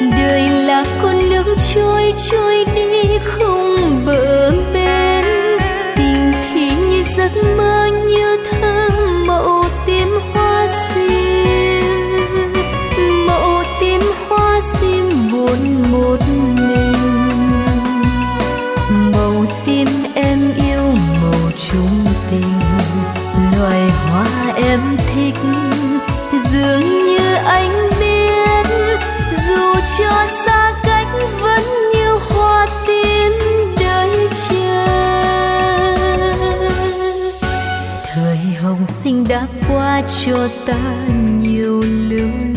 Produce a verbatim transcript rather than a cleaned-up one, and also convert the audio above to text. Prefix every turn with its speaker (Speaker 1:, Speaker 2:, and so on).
Speaker 1: Đời là con nước trôi trôi đi không bờ bến, tình khi như giấc mơ như thơm màu tím hoa sim, màu tím hoa sim buồn một mình. Màu tím em yêu màu chung tình, loài hoa em thích dường như anh biết, dù cho xa cách vẫn như hoa tím đợi chờ. Thời hồng sinh đã qua cho ta nhiều lối